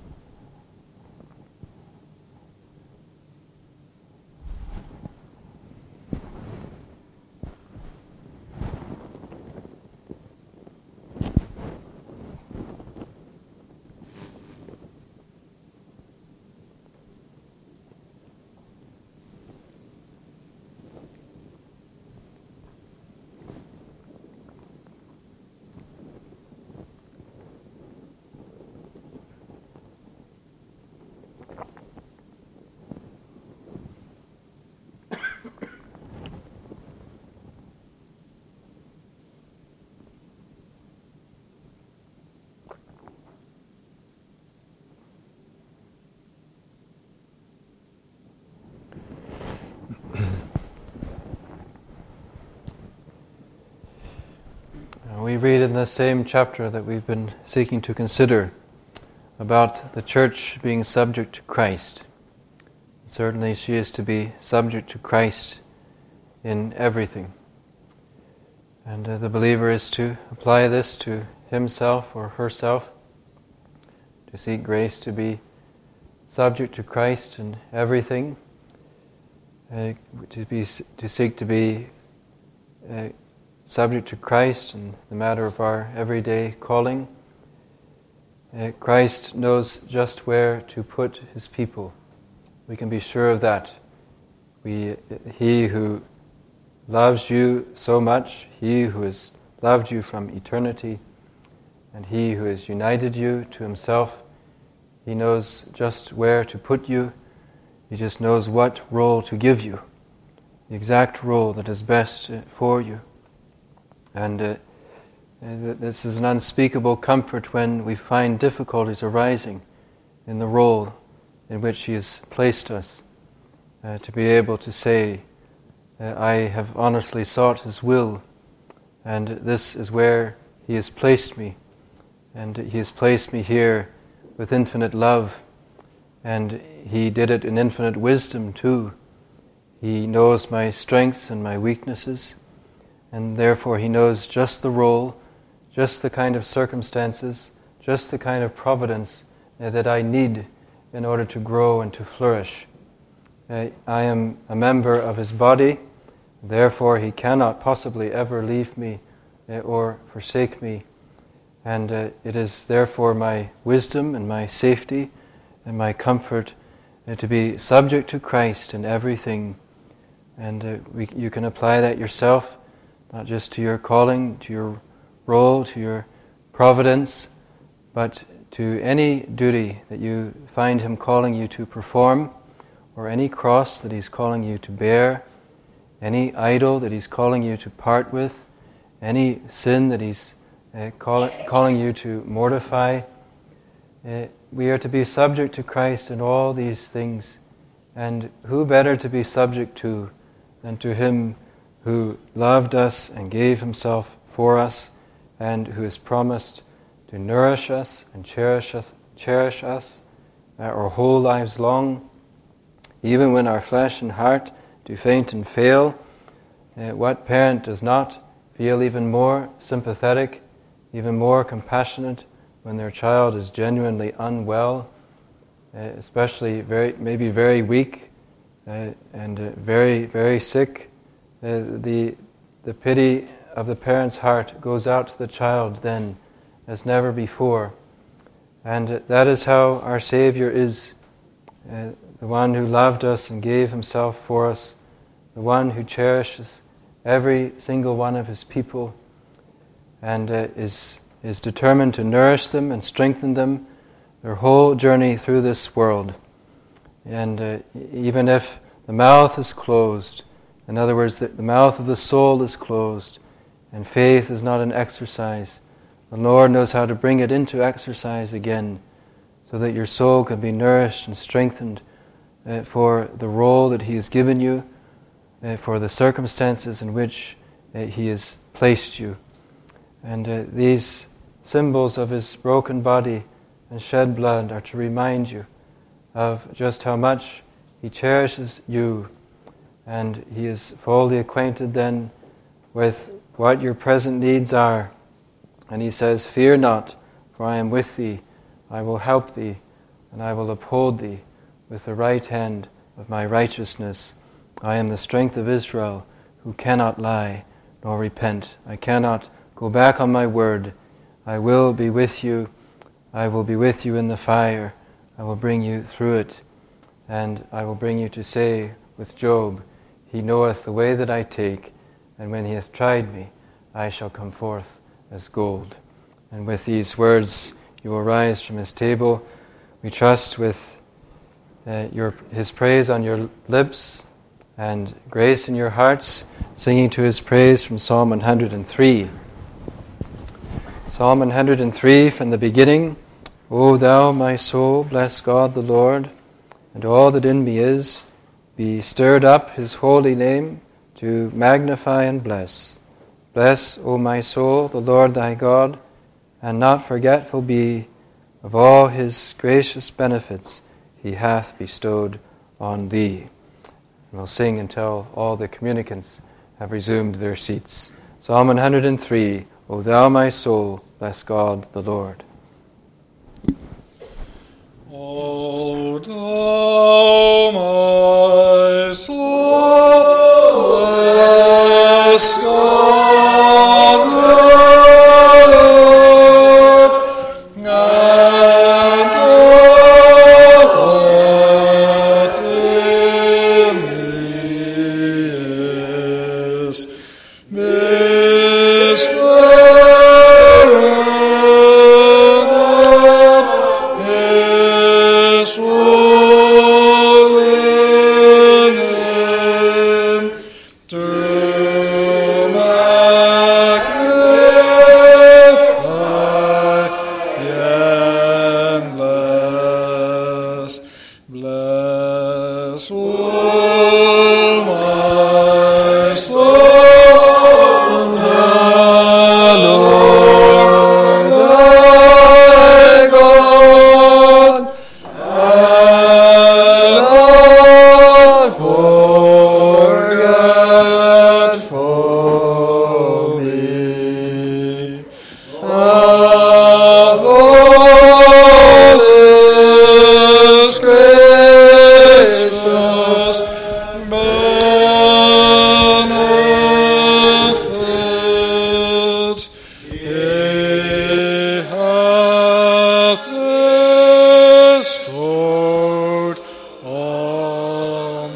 We read in the same chapter that we've been seeking to consider about the church being subject to Christ. Certainly she is to be subject to Christ in everything. And uh, the believer is to apply this to himself or herself, to seek grace to be subject to Christ in everything, uh, to be to seek to be uh, subject to Christ in the matter of our everyday calling. Uh, Christ knows just where to put his people. We can be sure of that. We, he who loves you so much, he who has loved you from eternity, and he who has united you to himself, He knows just where to put you. He just knows what role to give you, the exact role that is best for you. And uh, this is an unspeakable comfort when we find difficulties arising in the role in which He has placed us, uh, to be able to say, uh, I have honestly sought His will, and this is where He has placed me, and He has placed me here with infinite love, and He did it in infinite wisdom too. He knows my strengths and my weaknesses, and therefore He knows just the role, just the kind of circumstances, just the kind of providence uh, that I need in order to grow and to flourish. Uh, I am a member of His body, therefore He cannot possibly ever leave me uh, or forsake me. And uh, it is therefore my wisdom and my safety and my comfort uh, to be subject to Christ in everything. And uh, we, you can apply that yourself, not just to your calling, to your role, to your providence, but to any duty that you find Him calling you to perform, or any cross that He's calling you to bear, any idol that He's calling you to part with, any sin that He's uh, call, calling you to mortify. Uh, we are to be subject to Christ in all these things. And who better to be subject to than to Him who loved us and gave Himself for us, and who has promised to nourish us and cherish us, cherish us uh, our whole lives long, even when our flesh and heart do faint and fail. Uh, what parent does not feel even more sympathetic, even more compassionate when their child is genuinely unwell, uh, especially very, maybe very weak uh, and uh, very, very sick? Uh, the the pity of the parent's heart goes out to the child then as never before. And uh, that is how our Savior is, uh, the one who loved us and gave Himself for us, the one who cherishes every single one of His people, and uh, is is determined to nourish them and strengthen them their whole journey through this world. And uh, even if the mouth is closed, in other words, the, the mouth of the soul is closed, and faith is not an exercise, the Lord knows how to bring it into exercise again, so that your soul can be nourished and strengthened uh, for the role that He has given you, uh, for the circumstances in which uh, He has placed you. And uh, these symbols of His broken body and shed blood are to remind you of just how much He cherishes you, and He is fully acquainted then with what your present needs are. And He says, "Fear not, for I am with thee. I will help thee, and I will uphold thee with the right hand of my righteousness. I am the strength of Israel, who cannot lie nor repent. I cannot go back on my word. I will be with you. I will be with you in the fire. I will bring you through it. And I will bring you to say with Job, He knoweth the way that I take, and when He hath tried me, I shall come forth as gold." And with these words, you will rise from His table. We trust with uh, your His praise on your lips and grace in your hearts, singing to His praise from Psalm one hundred three. Psalm one hundred three from the beginning. O thou, my soul, bless God the Lord, and all that in me is, be stirred up His holy name to magnify and bless. Bless, O my soul, the Lord thy God, and not forgetful be of all His gracious benefits He hath bestowed on thee. And we'll sing until all the communicants have resumed their seats. Psalm one hundred three, O thou my soul, bless God the Lord. O thou my soul, bless God the Lord, and all that in me is, be stirred up O my soul, the Lord thy God, and not forget for me. Of all his gracious benefits, he hath bestowed on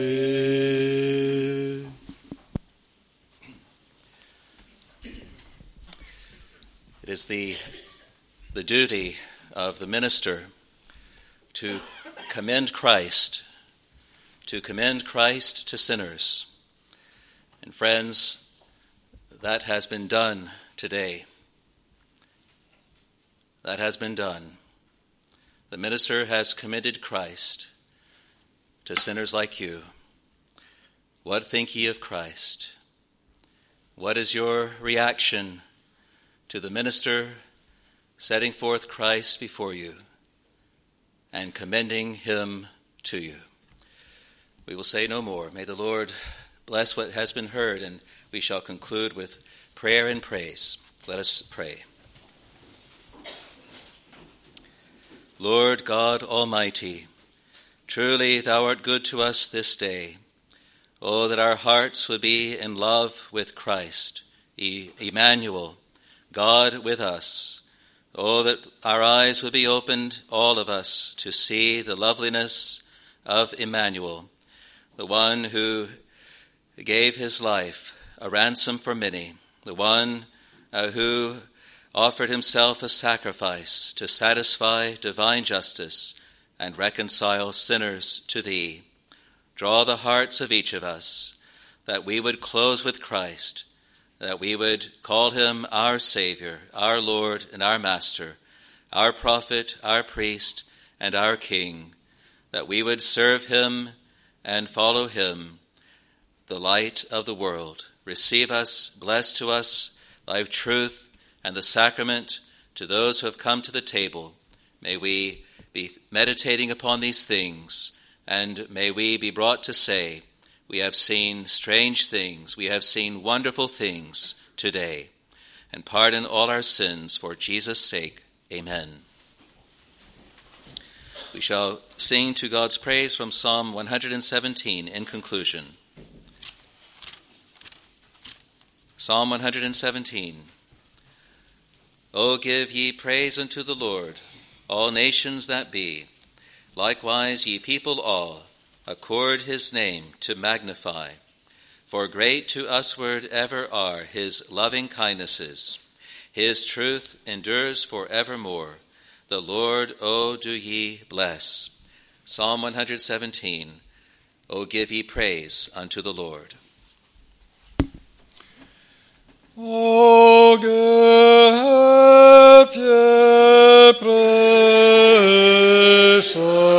thee. It is the, the duty of the minister to commend Christ, to commend Christ to sinners. And friends, that has been done today. That has been done. The minister has commended Christ to sinners like you. What think ye of Christ? What is your reaction to the minister setting forth Christ before you and commending him to you? We will say no more. May the Lord bless what has been heard, and we shall conclude with prayer and praise. Let us pray. Lord God Almighty, truly thou art good to us this day. Oh, that our hearts would be in love with Christ, e- Emmanuel, God with us. Oh, that our eyes would be opened, all of us, to see the loveliness of Emmanuel, the one who gave his life a ransom for many, the one uh, who offered himself a sacrifice to satisfy divine justice and reconcile sinners to thee. Draw the hearts of each of us, that we would close with Christ, that we would call him our Savior, our Lord and our Master, our prophet, our priest, and our King, that we would serve him and follow him, the light of the world. Receive us, bless to us thy truth and the sacrament to those who have come to the table. May we be meditating upon these things, and may we be brought to say, we have seen strange things, we have seen wonderful things today, and pardon all our sins for Jesus' sake. Amen. We shall sing to God's praise from Psalm one hundred seventeen in conclusion. Psalm one hundred seventeen. O give ye praise unto the Lord, all nations that be. Likewise ye people all, accord his name to magnify. For great to usward ever are his loving kindnesses. His truth endures for evermore. The Lord, O do ye bless. Psalm one hundred seventeen. O give ye praise unto the Lord. O give ye praise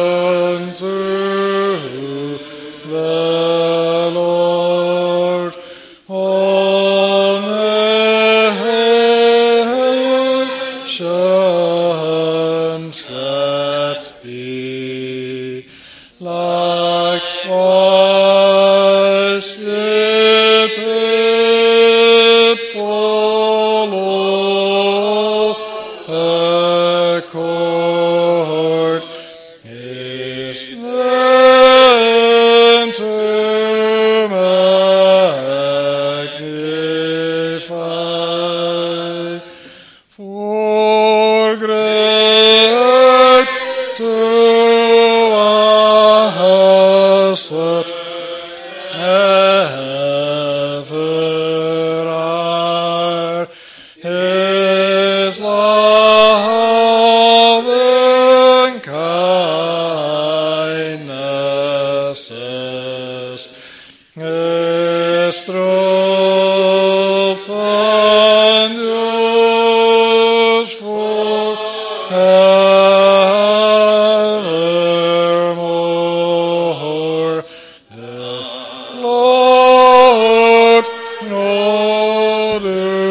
unto the Lord, all nations that be. Likewise ye people all accord his name to magnify. For great to us whatever are his loving kindnesses, his truth endures forevermore. do